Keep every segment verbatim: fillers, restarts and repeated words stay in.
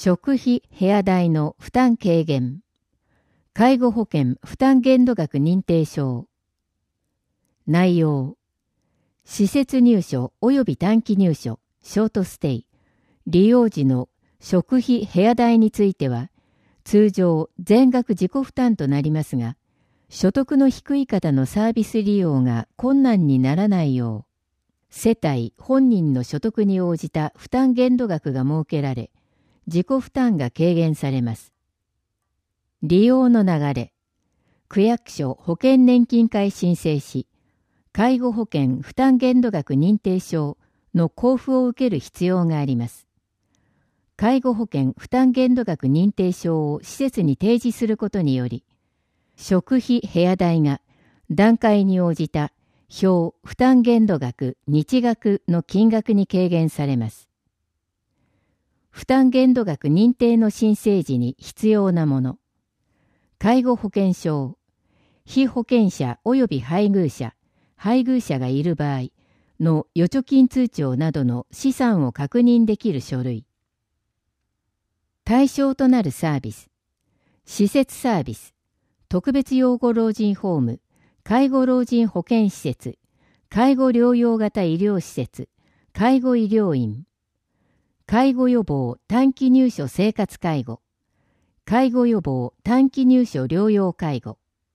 食費・部屋代の負担軽減。介護保険負担限度額認定証。内容。施設入所及び短期入所、ショートステイ、利用時の食費・部屋代については、通常全額自己負担となりますが、所得の低い方のサービス利用が困難にならないよう、世帯本人の所得に応じた負担限度額が設けられ、自己負担が軽減されます。利用の流れ。区役所保険年金会申請し、介護保険負担限度額認定証の交付を受ける必要があります。介護保険負担限度額認定証を施設に提示することにより、食費・部屋代が段階に応じた表負担限度額日額の金額に軽減されます。負担限度額認定の申請時に必要なもの。介護保険証、被保険者及び配偶者、配偶者がいる場合の預貯金通帳などの資産を確認できる書類。対象となるサービス。施設サービス、特別養護老人ホーム、介護老人保健施設、介護療養型医療施設、介護医療院。介護予防短期入所生活介護、介護予防短期入所療養介護。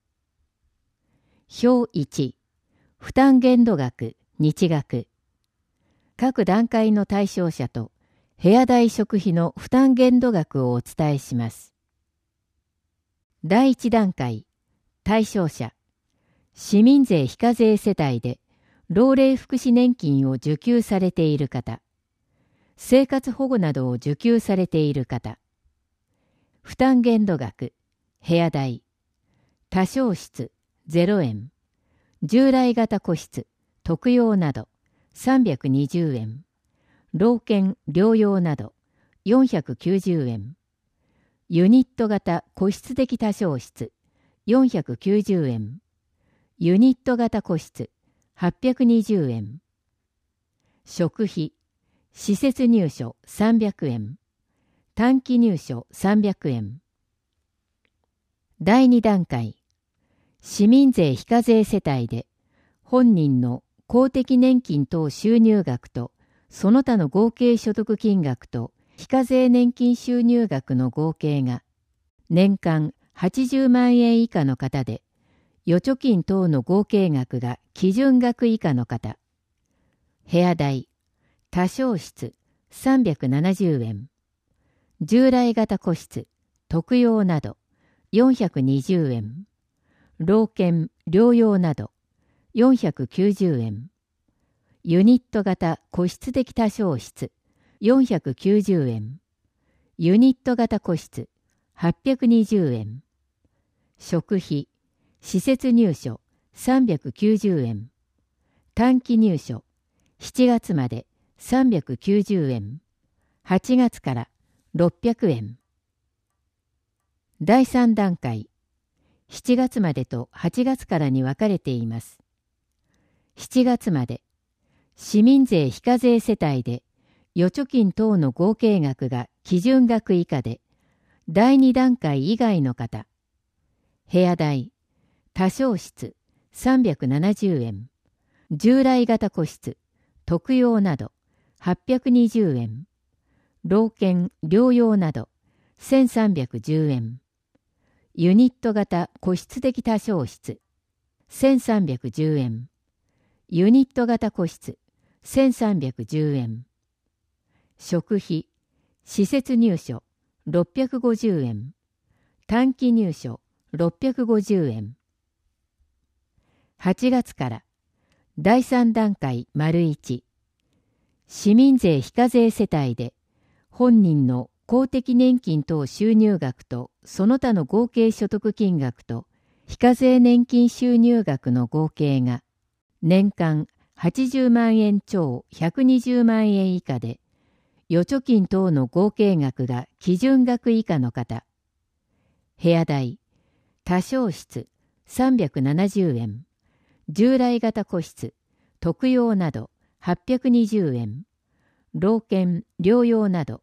表いち、負担限度額日額。各段階の対象者と部屋代食費の負担限度額をお伝えします。だいいち段階、対象者、市民税非課税世帯で老齢福祉年金を受給されている方、生活保護などを受給されている方。負担限度額、部屋代、多床室ゼロえん、従来型個室、特用などさんびゃくにじゅうえん、老犬療養などよんひゃくきゅうじゅうえん、ユニット型個室的多床室よんひゃくきゅうじゅうえん、ユニット型個室はっぴゃくにじゅうえん、食費、施設入所さんびゃくえん、短期入所さんびゃくえん。だいに段階、市民税非課税世帯で本人の公的年金等収入額とその他の合計所得金額と非課税年金収入額の合計が年間はちじゅうまんえん以下の方で、預貯金等の合計額が基準額以下の方。部屋代、多床室さんびゃくななじゅうえん、従来型個室、特用などよんひゃくにじゅうえん、老犬療養などよんひゃくきゅうじゅうえん、ユニット型個室的多床室よんひゃくきゅうじゅうえん、ユニット型個室はっぴゃくにじゅうえん、食費、施設入所さんびゃくきゅうじゅうえん、短期入所しちがつまでさんびゃくきゅうじゅうえん、はちがつからろっぴゃくえん。だいさん段階、しちがつまでとはちがつからに分かれています。しちがつまで、市民税非課税世帯で預貯金等の合計額が基準額以下で、だいに段階以外の方、部屋代、多床室さんびゃくななじゅうえん、従来型個室、特用などはっぴゃくにじゅうえん、老犬療養などせんさんびゃくじゅうえん、ユニット型個室的多床室せんさんびゃくじゅうえん、ユニット型個室せんさんびゃくじゅうえん、食費、施設入所ろっぴゃくごじゅうえん、短期入所ろっぴゃくごじゅうえん。はちがつからだいさん段階丸いち、市民税非課税世帯で本人の公的年金等収入額とその他の合計所得金額と非課税年金収入額の合計が年間はちじゅうまんえん超ひゃくにじゅうまんえん以下で、預貯金等の合計額が基準額以下の方。部屋代、多床室さんびゃくななじゅうえん、従来型個室、特用などはっぴゃくにじゅうえん、老犬療養など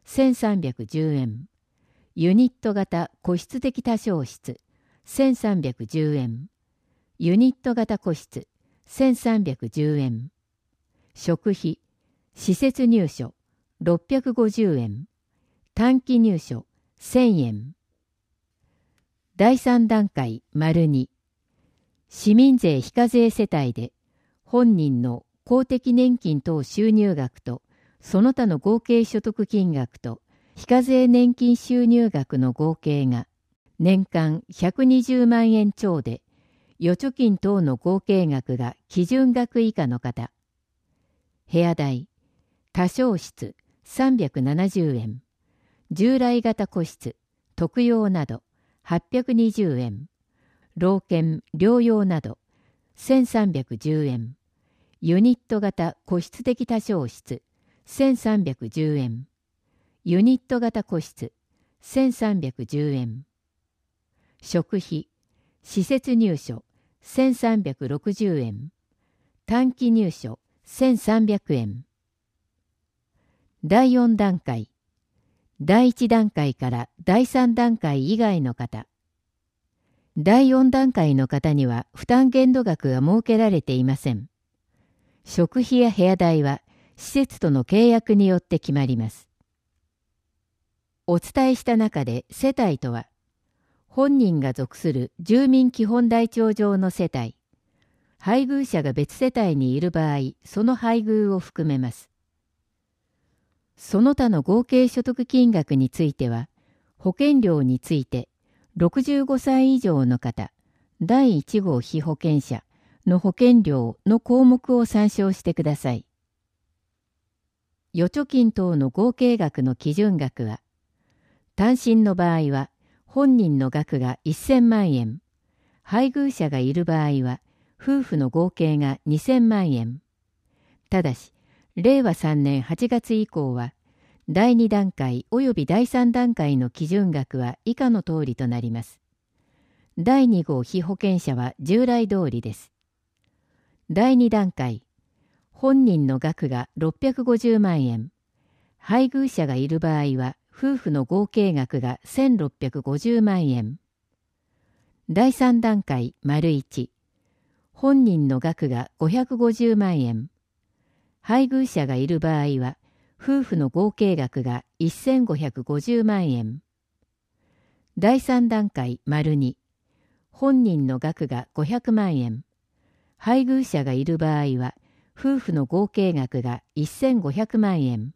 せんさんびゃくじゅうえん。ユニット型個室的多床室せんさんびゃくじゅうえん。ユニット型個室せんさんびゃくじゅうえん。食費、施設入所ろっぴゃくごじゅうえん。短期入所せんえん。だいさん段階丸に、市民税非課税世帯で本人の公的年金等収入額とその他の合計所得金額と非課税年金収入額の合計が年間ひゃくにじゅうまんえん超で預貯金等の合計額が基準額以下の方、部屋代、多床室さんびゃくななじゅうえん、従来型個室、特用などはっぴゃくにじゅうえん、老犬、療養などせんさんびゃくじゅうえん、ユニット型個室的多床室せんさんびゃくじゅうえん、ユニット型個室せんさんびゃくじゅうえん、食費、施設入所せんさんびゃくろくじゅうえん、短期入所せんさんびゃくえん。だいよん段階、だいいち段階からだいさん段階以外の方。だいよん段階の方には負担限度額が設けられていません。食費や部屋代は施設との契約によって決まります。お伝えした中で世帯とは、本人が属する住民基本台帳上の世帯、配偶者が別世帯にいる場合、その配偶を含めます。その他の合計所得金額については、保険料について、ろくじゅうごさい以上の方、だいいち号被保険者の保険料の項目を参照してください。預貯金等の合計額の基準額は、単身の場合は本人の額がせんまんえん、配偶者がいる場合は夫婦の合計がにせんまんえん。ただし、れいわさんねんはちがつ以降は、だいに段階及びだいさん段階の基準額は以下の通りとなります。だいに号被保険者は従来通りです。だいに段階、本人の額がろっぴゃくごじゅうまんえん、配偶者がいる場合は夫婦の合計額がせんろっぴゃくごじゅうまんえん。だいさん段階丸いち、本人の額がごひゃくごじゅうまんえん、配偶者がいる場合は夫婦の合計額がせんごひゃくごじゅうまんえん。だいさん段階丸に、本人の額がごひゃくまんえん、配偶者がいる場合は夫婦の合計額がせんごひゃくまんえん。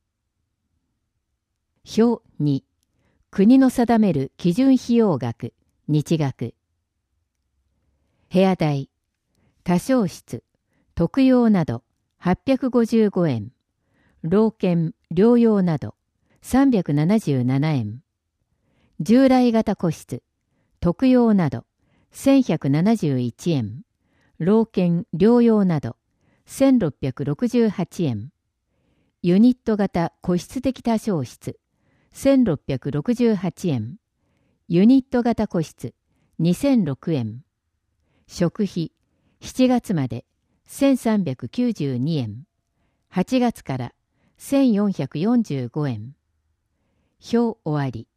表に、国の定める基準費用額、日額。部屋代、多床室、特用などはっぴゃくごじゅうごえん。老犬、療養などさんびゃくななじゅうななえん。従来型個室、特用などせんひゃくななじゅういちえん。老犬、療養などせんろっぴゃくろくじゅうはちえん。ユニット型個室的多床室せんろっぴゃくろくじゅうはちえん。ユニット型個室にせんろくえん。食費しちがつまでせんさんびゃくきゅうじゅうにえん。はちがつからせんよんひゃくよんじゅうごえん。表終わり。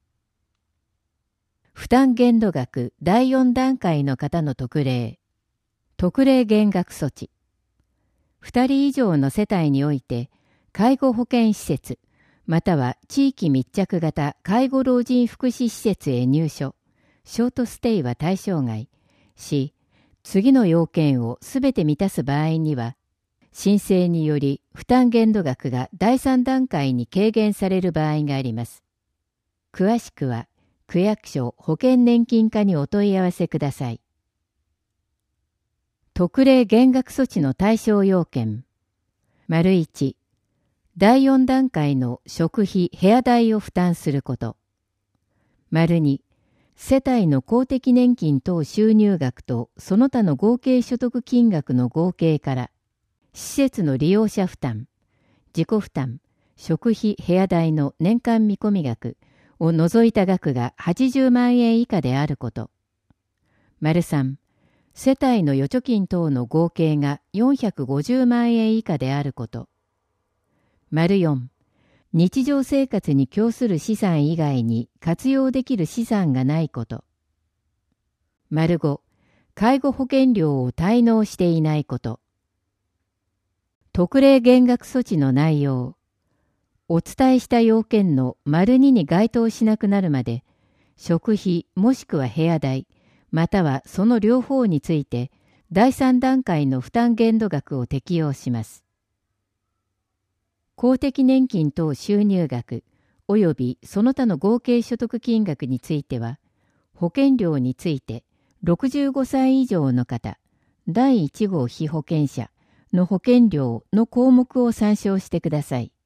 負担限度額だいよん段階の方の特例。特例減額措置。ふたり以上の世帯において、介護保険施設、または地域密着型介護老人福祉施設へ入所、ショートステイは対象外し、次の要件をすべて満たす場合には、申請により負担限度額がだいさん段階に軽減される場合があります。詳しくは区役所保険年金課にお問い合わせください。特例減額措置の対象要件。丸いち、だいよん段階の食費・部屋代を負担すること。丸に、世帯の公的年金等収入額とその他の合計所得金額の合計から、施設の利用者負担、自己負担、食費・部屋代の年間見込み額を除いた額がはちじゅうまんえん以下であること。丸さん、世帯の預貯金等の合計がよんひゃくごじゅうまんえん以下であること。丸よん、 日常生活に供する資産以外に活用できる資産がないこと。丸ご、介護保険料を滞納していないこと。特例減額措置の内容。お伝えした要件の丸にに該当しなくなるまで、食費もしくは部屋代、またはその両方について、第三段階の負担限度額を適用します。公的年金等収入額及びその他の合計所得金額については、保険料についてろくじゅうごさい以上の方、だいいち号被保険者の保険料の項目を参照してください。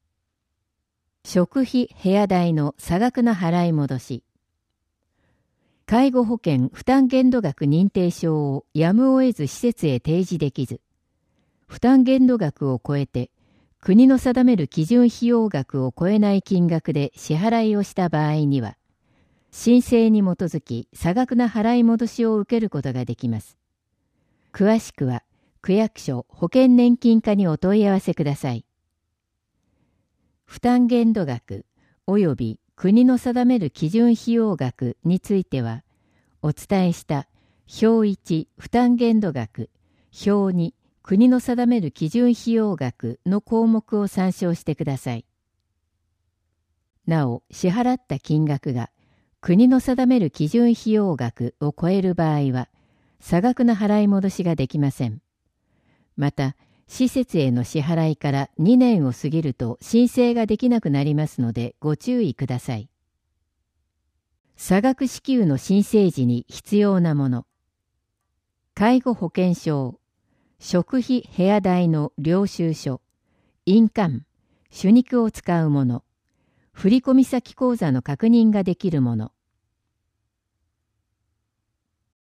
食費・部屋代の差額な払い戻し。介護保険負担限度額認定証をやむを得ず施設へ提示できず、負担限度額を超えて、国の定める基準費用額を超えない金額で支払いをした場合には、申請に基づき差額な払い戻しを受けることができます。詳しくは、区役所保険年金課にお問い合わせください。負担限度額及び国の定める基準費用額については、お伝えした表いち負担限度額、表に国の定める基準費用額の項目を参照してください。なお、支払った金額が国の定める基準費用額を超える場合は、差額な払い戻しができません。また、施設への支払いからにねんを過ぎると申請ができなくなりますのでご注意ください。差額支給の申請時に必要なもの。介護保険証、食費・部屋代の領収書、印鑑、手肉を使うもの、振込先口座の確認ができるもの。